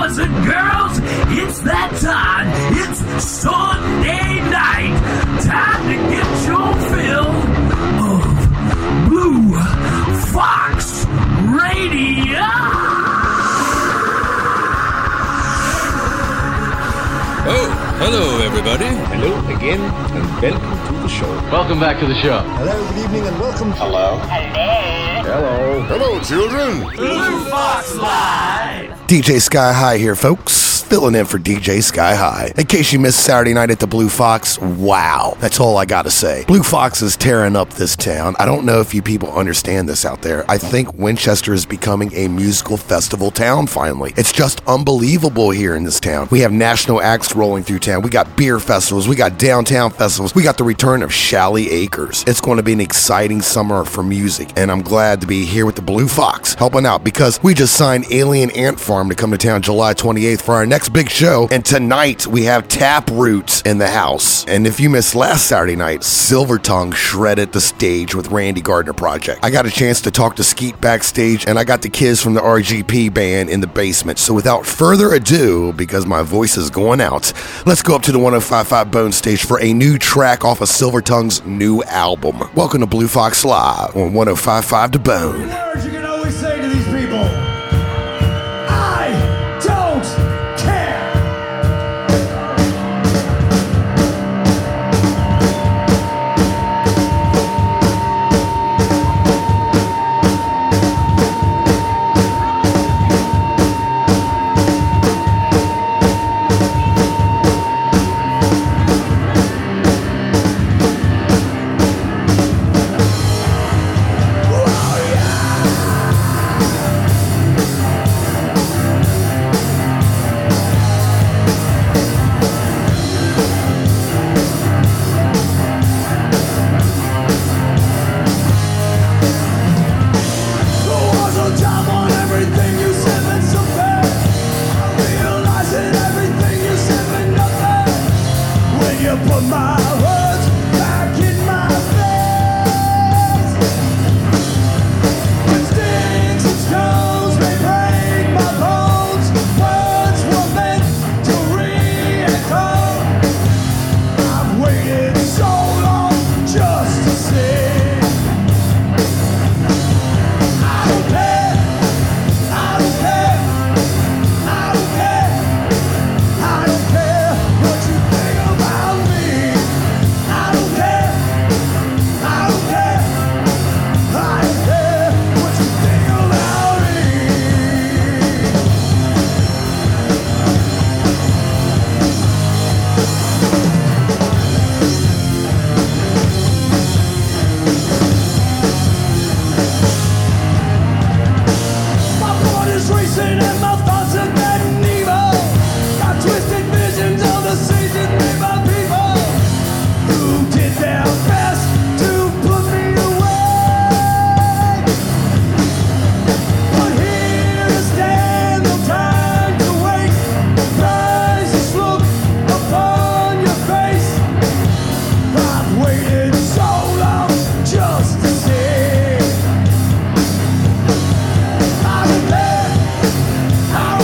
boys and girls, it's that time. It's Sunday night. Time to get your fill of Blue Fox Radio. Oh, hello everybody. Hello again and welcome to the show. Welcome back to the show. Hello, good evening and welcome. Hello. Hello. Hello, children. Blue Fox Live. DJ Sky High here, folks. Filling in for DJ Sky High. In case you missed Saturday night at the Blue Fox, wow. That's all I gotta say. Blue Fox is tearing up this town. I don't know if you people understand this out there. I think Winchester is becoming a musical festival town finally. It's just unbelievable here in this town. We have national acts rolling through town. We got beer festivals. We got downtown festivals. We got the return of Shally Acres. It's going to be an exciting summer for music, and I'm glad to be here with the Blue Fox helping out because we just signed Alien Ant Farm to come to town July 28th for our next big show, and tonight we have Taproot in the house. And if you missed last Saturday night, Silver Tongue shredded the stage with Randy Gardner Project. I got a chance to talk to Skeet backstage, and I got the kids from the RGP band in the basement. So without further ado, because my voice is going out, let's go up to the 105.5 Bone stage for a new track off of Silver Tongue's new album. Welcome to Blue Fox Live on 105.5 The Bone. Words you can always say to these people. I don't care. Put my words back in my face. When sticks and stones may break my bones, words were meant to re-echo. I've waited so long just to say I don't care, I don't care, I don't care, I don't care what you think about me. I don't care, I don't care, I don't care what you think about me. My blood is racing and my thoughts are getting evil. Got twisted visions of the seasons made by people who did their best to put me away. But here to stand, no time to wait. Rise this look upon your face. I've waited so long just to say I don't care, I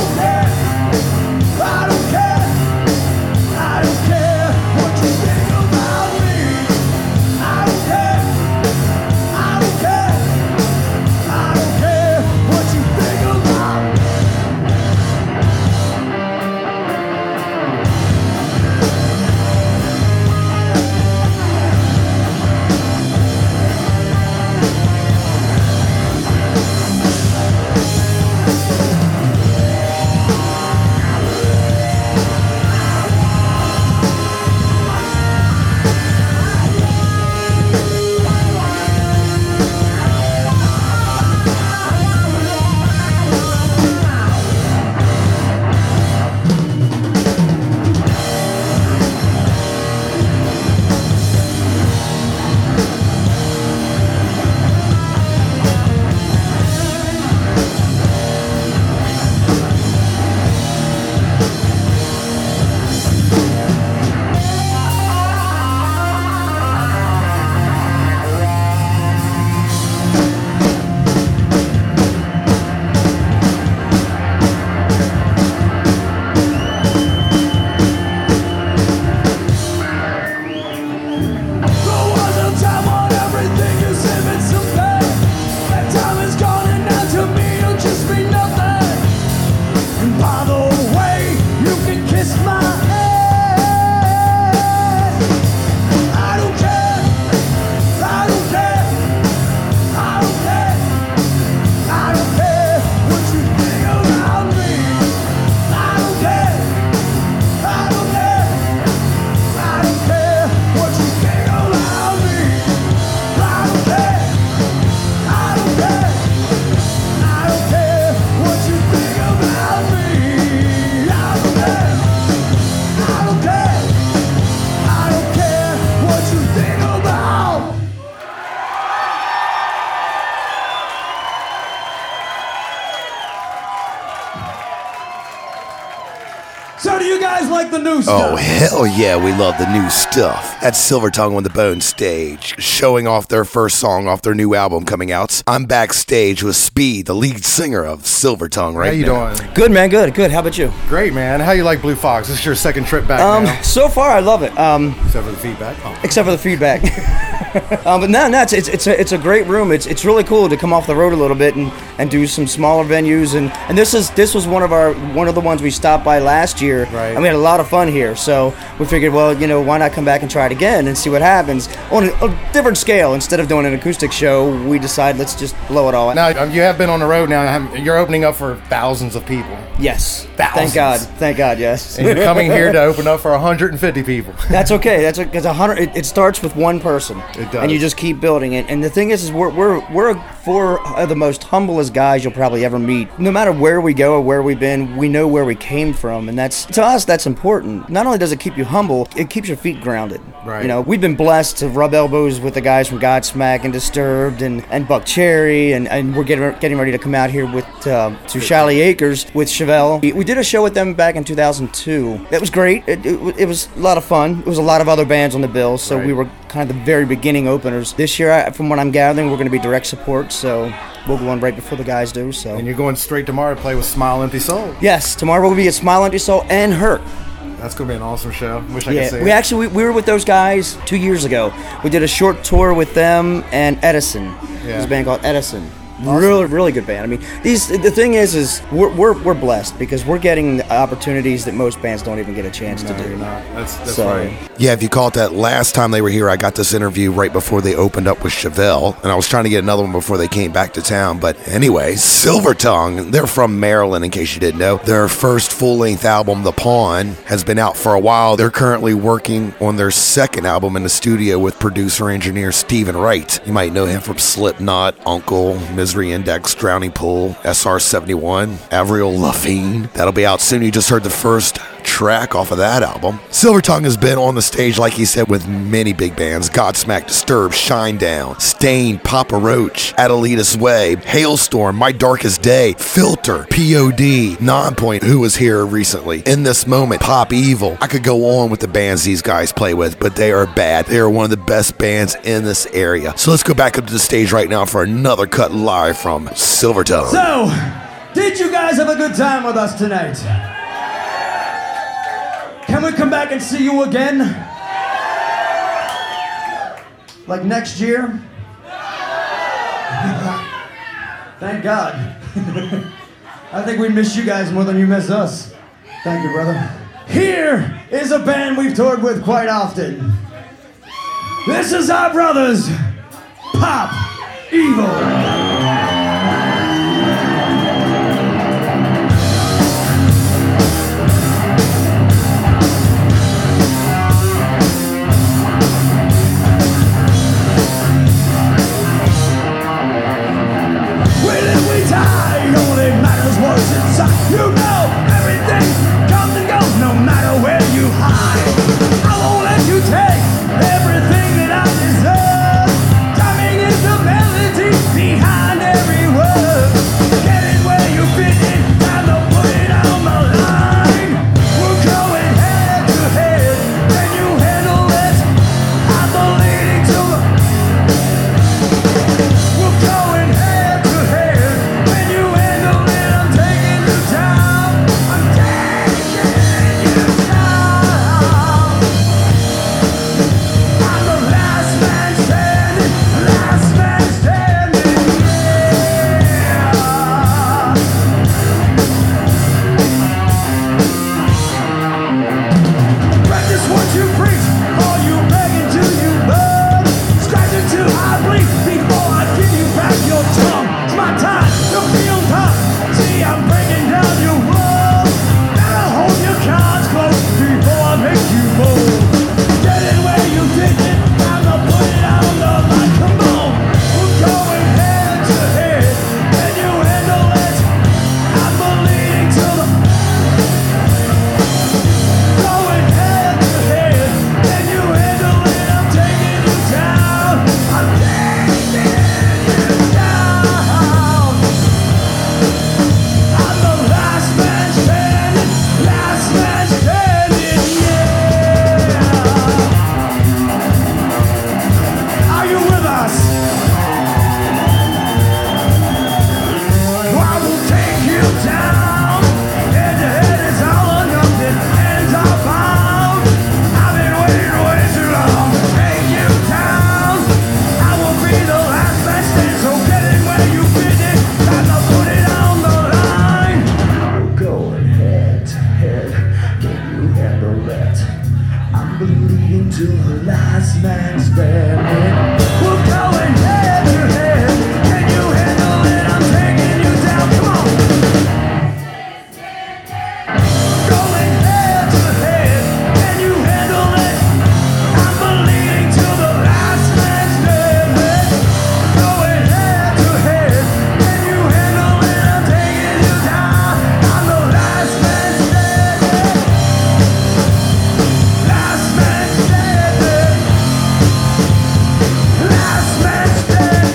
So do you guys like the new stuff? Oh, hell yeah, we love the new stuff. That's Silver Tongue on the Bone stage, showing off their first song off their new album coming out. I'm backstage with Speed, the lead singer of Silver Tongue right now. How you doing? Good, man. Good. How about you? Great, man. How you like Blue Fox? This is your second trip back now? So far, I love it. Except for the feedback. Oh. Except for the feedback. But no, it's a great room. It's really cool to come off the road a little bit and do some smaller venues. And this was one of the ones we stopped by last year. Right. And we had a lot of fun here. So we figured, well, why not come back and try it again and see what happens on a different scale. Instead of doing an acoustic show, we decided let's just blow it all out. Now, you have been on the road now. You're opening up for thousands of people. Yes. Thousands. Thank God, yes. And you're coming here to open up for 150 people. That's okay. That's 100. It starts with one person. It does. And you just keep building it. And the thing is we're four of the most humblest guys you'll probably ever meet. No matter where we go or where we've been, we know where we came from, and to us that's important. Not only does it keep you humble, it keeps your feet grounded. Right. We've been blessed to rub elbows with the guys from Godsmack and Disturbed and Buck Cherry, and we're getting ready to come out here with to Shiley Acres with Chevelle. We did a show with them back in 2002. That was great. It was a lot of fun. It was a lot of other bands on the bill, so Right. we were kind of the very beginning openers. This year, from what I'm gathering, we're going to be direct support, so we'll go on right before the guys do. So. And you're going straight tomorrow to play with Smile Empty Soul. Yes, tomorrow we'll be at Smile Empty Soul and Hurt. That's going to be an awesome show. Wish I could see We it. we were with those guys 2 years ago. We did a short tour with them and Edison. Yeah. There's a band called Edison. Really good band. I mean, the thing is we're blessed because we're getting opportunities that most bands don't even get a chance to do. You're not. That's So- right. Yeah, if you caught that last time they were here, I got this interview right before they opened up with Chevelle, and I was trying to get another one before they came back to town. But anyway, Silver Tongue, they're from Maryland, in case you didn't know. Their first full-length album, The Pawn, has been out for a while. They're currently working on their second album in the studio with producer-engineer Stephen Wright. You might know him from Slipknot, Uncle, Misery Index, Drowning Pool, SR-71, Avril Lavigne. That'll be out soon. You just heard the first track off of that album. Silver Tongue has been on the stage, like he said, with many big bands: Godsmack, Disturbed, Shinedown, Stained, Papa Roach, Adelita's Way, Hailstorm, My Darkest Day, Filter, POD, Nonpoint, who was here recently, In This Moment, Pop Evil. I could go on with the bands these guys play with, but they are bad. They are one of the best bands in this area. So let's go back up to the stage right now for another cut live from Silver Tongue. So, did you guys have a good time with us tonight? Can we come back and see you again? Like next year? Thank God. I think we miss you guys more than you miss us. Thank you, brother. Here is a band we've toured with quite often. This is our brothers, Pop Evil. Only matters what's inside. You know everything comes and goes, no matter where you hide. I won't let you take everything that I deserve. Timing is the melody behind. man standing. We're going head to head. Can you handle it? I'm taking you down. Come on. Going head to head. Can you handle it? I'm believing to the last man standing. Going head to head. Can you handle it? I'm taking you down. I'm the last man standing. Last man standing. Last man standing.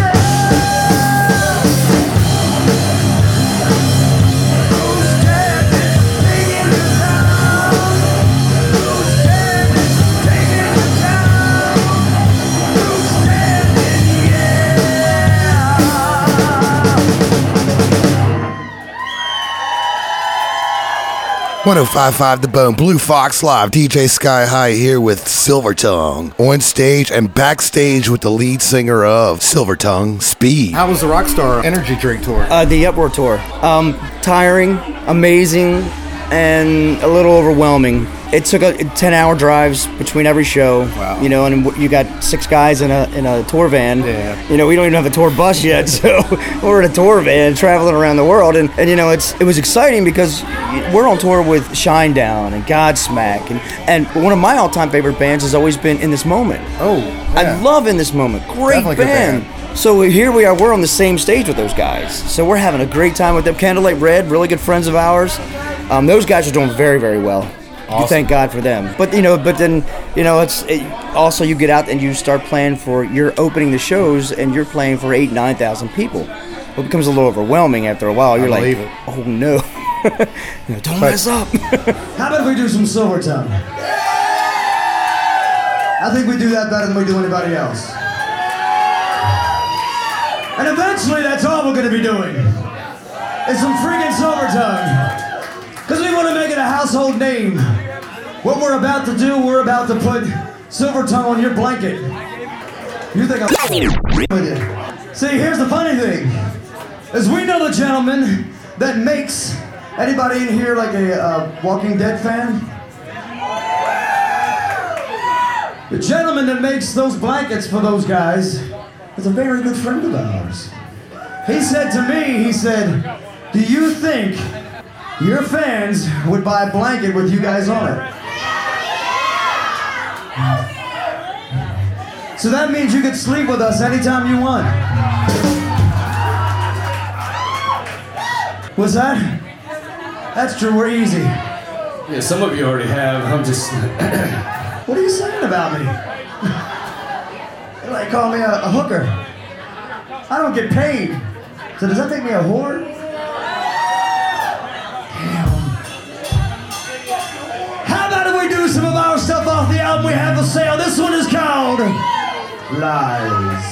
Who's standing? Taking you down. Who's standing? Taking you down. Who's standing? Yeah. 1055 The Bone, Blue Fox Live, DJ Sky High here with Silver Tongue. On stage and backstage with the lead singer of Silver Tongue, Speed. How was the Rockstar Energy Drink tour? The Uproar tour. Tiring, amazing, and a little overwhelming. It took 10-hour drives between every show. Wow. You know, and you got 6 guys in a tour van. Yeah. You know, we don't even have a tour bus yet, so we're in a tour van traveling around the world. And you know, it was exciting because we're on tour with Shinedown and Godsmack, and one of my all-time favorite bands has always been In This Moment. Oh, I yeah. love In This Moment. Great Definitely good band. band. So here we are. We're on the same stage with those guys. So we're having a great time with them. Candlelight Red, really good friends of ours. Those guys are doing very, very well. Awesome. Thank God for them. But then also you get out and you start playing you're opening the shows and you're playing for 8,000-9,000 people. It becomes a little overwhelming after a while. You're like, believe it. oh no, don't mess up. How about if we do some Silver Tongue? I think we do that better than we do anybody else. And eventually that's all we're gonna be doing. Is some freaking Silver Tongue. Because we want to make it a household name. What we're about to do, we're about to put Silver Tongue on your blanket. You think I'm with it? See, here's the funny thing. Is we know the gentleman that makes, anybody in here like a Walking Dead fan? The gentleman that makes those blankets for those guys is a very good friend of ours. He said to me, he said, do you think your fans would buy a blanket with you guys on it? So that means you could sleep with us anytime you want. What's that? That's true, we're easy. Yeah, some of you already have. I'm just. What are you saying about me? They like call me a hooker. I don't get paid. So does that make me a whore? How about if we do some of our stuff off the album we have for sale? This one is called Lies.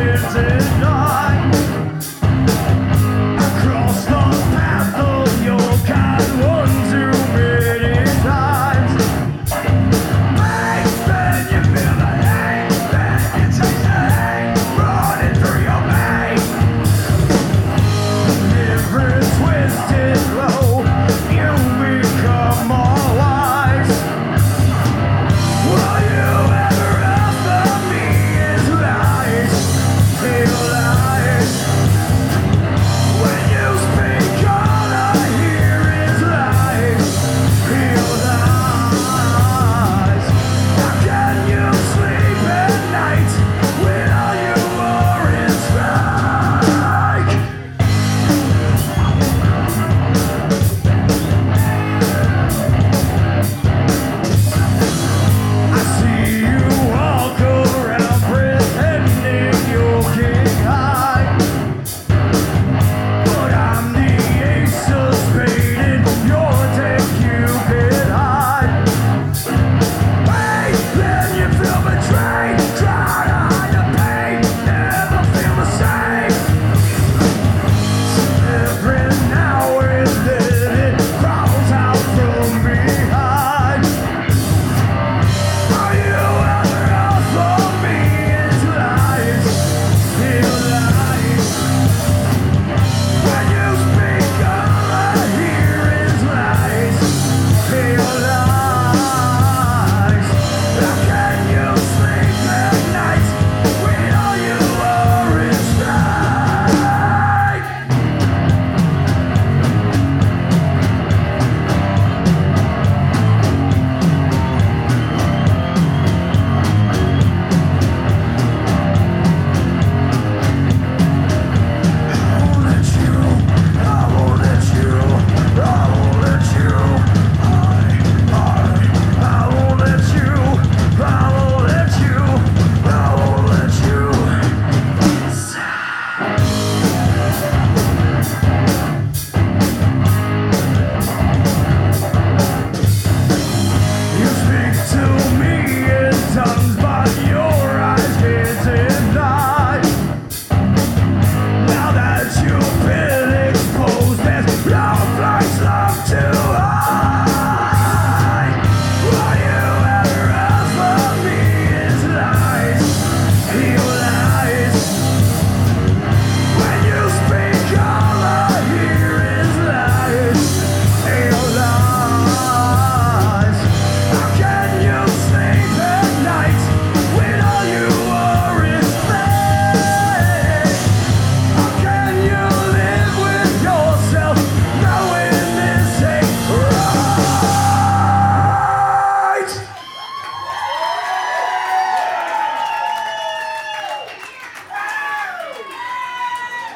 Across the path of your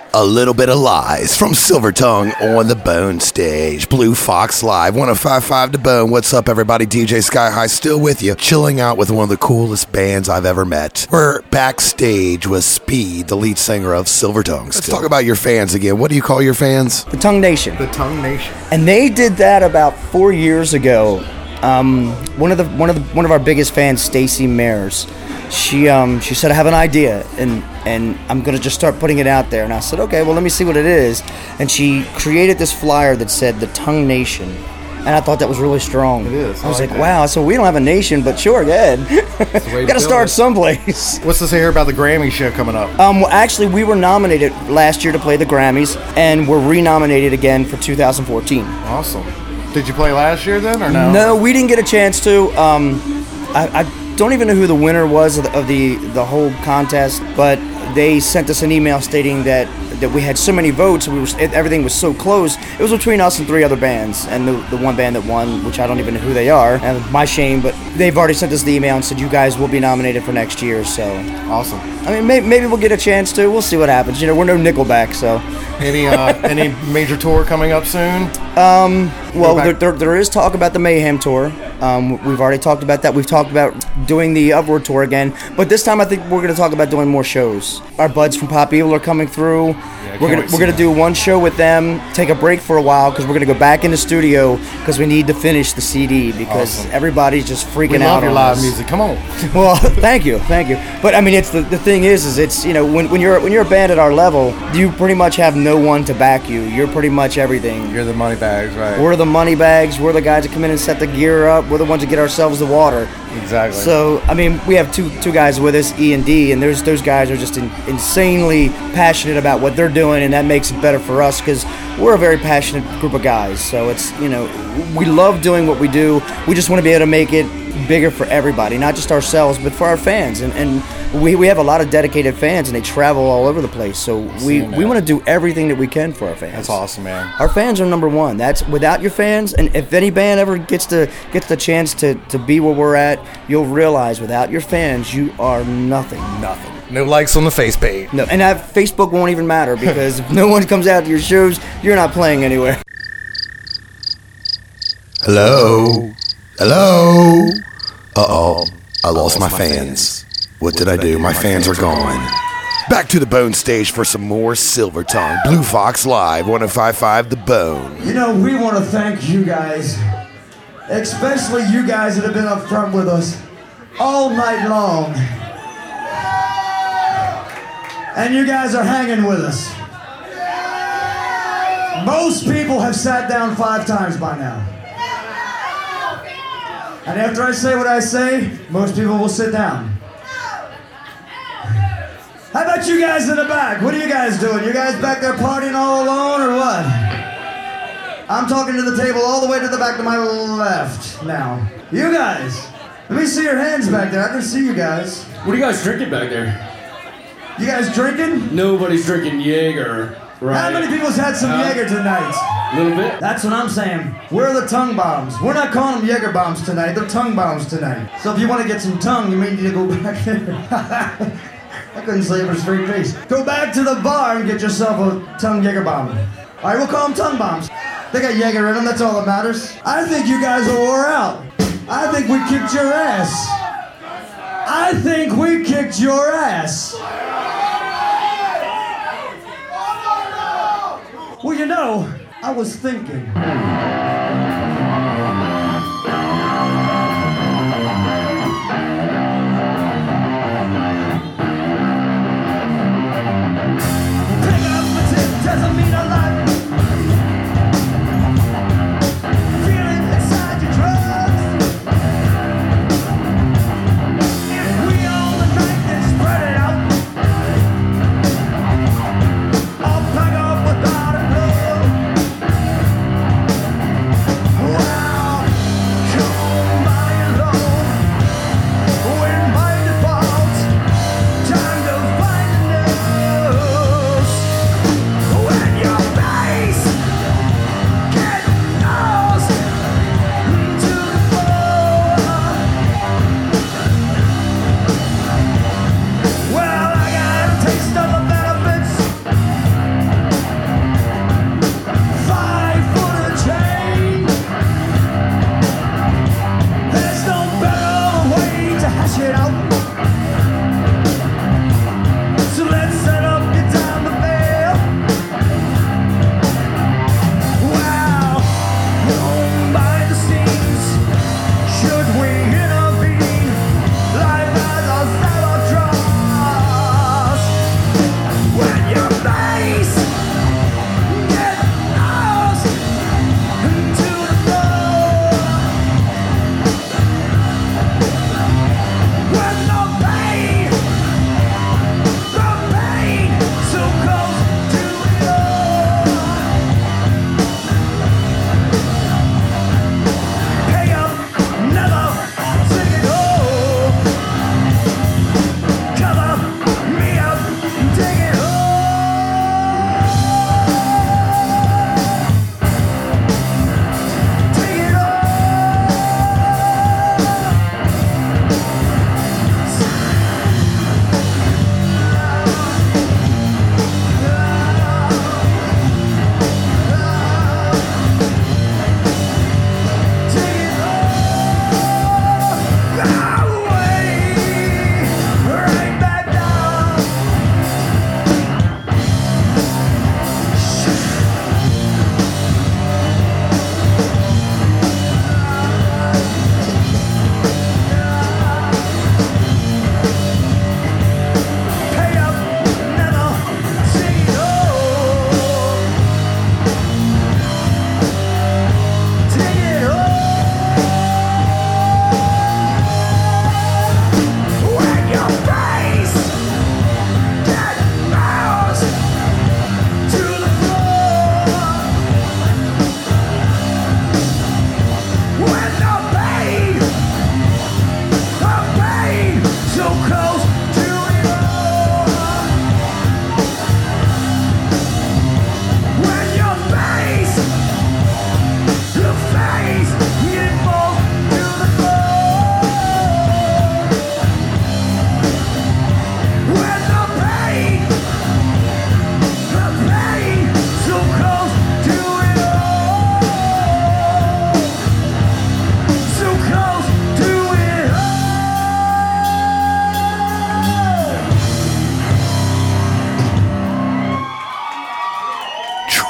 A little bit of lies from Silver Tongue on the Bone stage. Blue Fox Live, 105.5 The Bone. What's up, everybody? DJ Sky High still with you, chilling out with one of the coolest bands I've ever met. We're backstage with Speed, the lead singer of Silver Tongue. Let's talk about your fans again. What do you call your fans? The Tongue Nation. The Tongue Nation. And they did that about 4 years ago. One of our biggest fans, Stacy Mayers, she said, I have an idea and I'm gonna just start putting it out there. And I said, okay, well, let me see what it is. And she created this flyer that said the Tongue Nation. And I thought that was really strong. It is. I was like, wow, so we don't have a nation, but sure, go ahead. We gotta start someplace. What's this here about the Grammy show coming up? Well, actually, we were nominated last year to play the Grammys, and we're renominated again for 2014. Awesome. Did you play last year then, or no? No, we didn't get a chance to. I don't even know who the winner was of the whole contest, but they sent us an email stating that we had so many votes, everything was so close. It was between us and 3 other bands, and the one band that won, which I don't even know who they are, and my shame, but they've already sent us the email and said you guys will be nominated for next year. So awesome. I mean, maybe we'll get a chance to. We'll see what happens. You know, we're no Nickelback, so. Any major tour coming up soon? Well, there is talk about the Mayhem tour. We've already talked about that. We've talked about doing the Upward tour again, but this time I think we're going to talk about doing more shows. Our buds from Pop Evil are coming through. We're gonna do one show with them, take a break for a while because we're gonna go back in the studio because we need to finish the CD because everybody's just freaking out. We love your live music. Come on. Well, thank you. But I mean, it's the thing is it's, you know, when you're a band at our level, you pretty much have no one to back you. You're pretty much everything. You're the money bags, right? We're the money bags. We're the guys that come in and set the gear up. We're the ones that get ourselves the water. Exactly. So I mean, we have two guys with us, E and D, and those guys are just insanely passionate about what they're doing, and that makes it better for us because we're a very passionate group of guys. So it's, you know, we love doing what we do. We just want to be able to make it bigger for everybody, not just ourselves, but for our fans. And we have a lot of dedicated fans, and they travel all over the place. So we want to do everything that we can for our fans. That's awesome, man. Our fans are number one. That's without your fans, and if any band ever gets the chance to be where we're at, you'll realize without your fans, you are nothing. Nothing. No likes on the face page. No, and that Facebook won't even matter because if no one comes out to your shows, you're not playing anywhere. Hello? Hello? Uh-oh. I lost my fans. What did I do? My fans are gone. Back to the Bone stage for some more Silver Tongue. Blue Fox Live, 105.5 The Bone. You know, we want to thank you guys, especially you guys that have been up front with us all night long. And you guys are hanging with us. Most people have sat down 5 times by now. And after I say what I say, most people will sit down. How about you guys in the back? What are you guys doing? You guys back there partying all alone or what? I'm talking to the table all the way to the back to my left now. You guys, let me see your hands back there. I can see you guys. What are you guys drinking back there? You guys drinking? Nobody's drinking Jaeger, right? How many people's had some Jaeger tonight? A little bit. That's what I'm saying. We're the tongue bombs. We're not calling them Jaeger bombs tonight. They're tongue bombs tonight. So if you want to get some tongue, you may need to go back there. I couldn't say it with a straight face. Go back to the bar and get yourself a tongue Jaeger bomb. All right, we'll call them tongue bombs. They got Jaeger in them. That's all that matters. I think you guys are wore out. I think we kicked your ass. I think we kicked your ass. Well, you know, I was thinking. Doesn't mean a lot. Feel it inside your drugs. We all the night then spread it out. I'll pack up without a glove.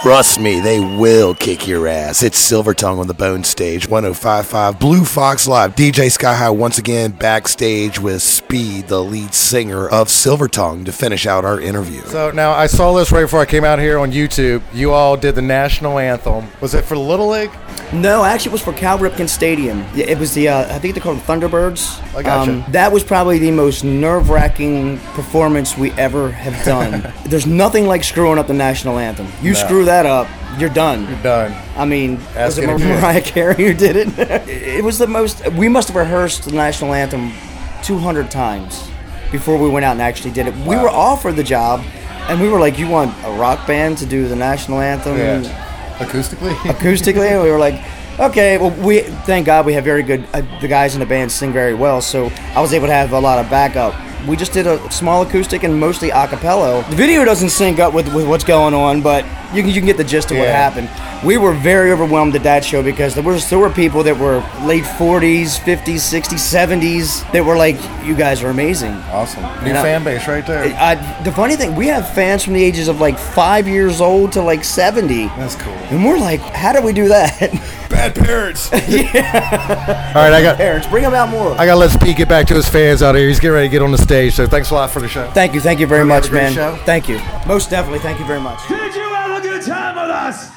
Trust me, they will kick your ass. It's Silver Tongue on the Bone Stage, 105.5 Blue Fox Live. DJ Sky High once again backstage with Speed, the lead singer of Silver Tongue, to finish out our interview. So now I saw this right before I came out here on YouTube. You all did the national anthem. Was it for the Little League? No, actually, it was for Cal Ripken Stadium. Yeah, it was the, I think they call them Thunderbirds. I gotcha. That was probably the most nerve-wracking performance we ever have done. There's nothing like screwing up the national anthem. You screw that up, you're done. You're done. I mean, was Ask it it again. Mariah Carey who did it? It was the most, we must have rehearsed the national anthem 200 times before we went out and actually did it. We were offered the job, and we were like, you want a rock band to do the national anthem? Yeah. Acoustically? Acoustically, and we were like, okay, well, we thank God we have very good, the guys in the band sing very well, so I was able to have a lot of backup. We just did a small acoustic and mostly a cappella. The video doesn't sync up with what's going on, but you can get the gist of what happened. We were very overwhelmed at that show because there were people that were late 40s, 50s, 60s, 70s that were like, you guys are amazing. Awesome. New fan base right there. The funny thing, we have fans from the ages of like 5 years old to like 70. That's cool. And we're like, how do we do that? Bad parents. All right, I got Parents, bring them out more. I got to let Speed get back to his fans out here. He's getting ready to get on the stage, so thanks a lot for the show. Thank you very Hope you had much, a great man. show. Thank you. Most definitely, thank you very much. Did you have a good time with us?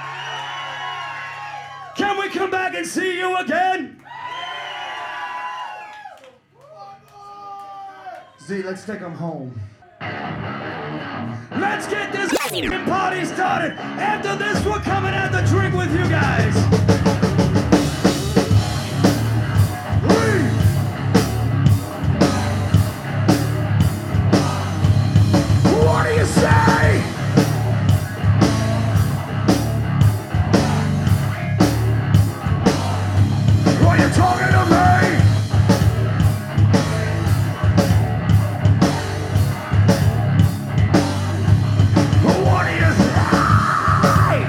Can we come back and see you again? Z, let's take them home. Let's get this party started. After this, we're coming out to drink with you guys. What do you say? Are you talking to me? What do you say?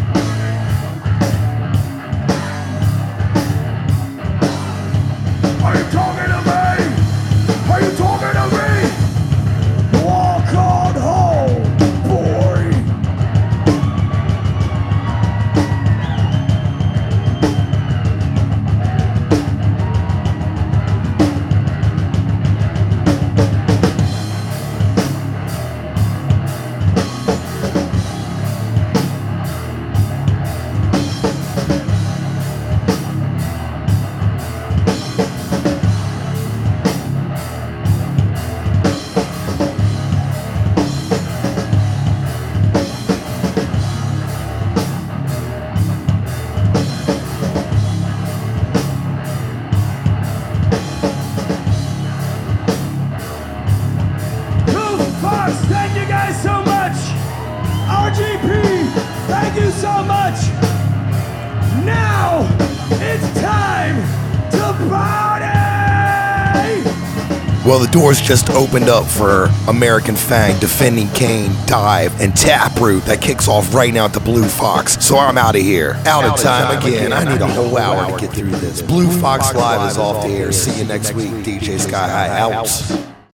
Are you talking to me? Are you talking to me? Walk on home, boy. Fox, thank you guys so much. RGP, thank you so much. Now it's time to party. Well, the doors just opened up for American Fang, Defending Kane, Dive, and Taproot. That kicks off right now at the Blue Fox. So I'm out of here. Out of time again. I need a whole hour to get through this. Blue Fox Live is off the air. See you next week. DJ Sky High out.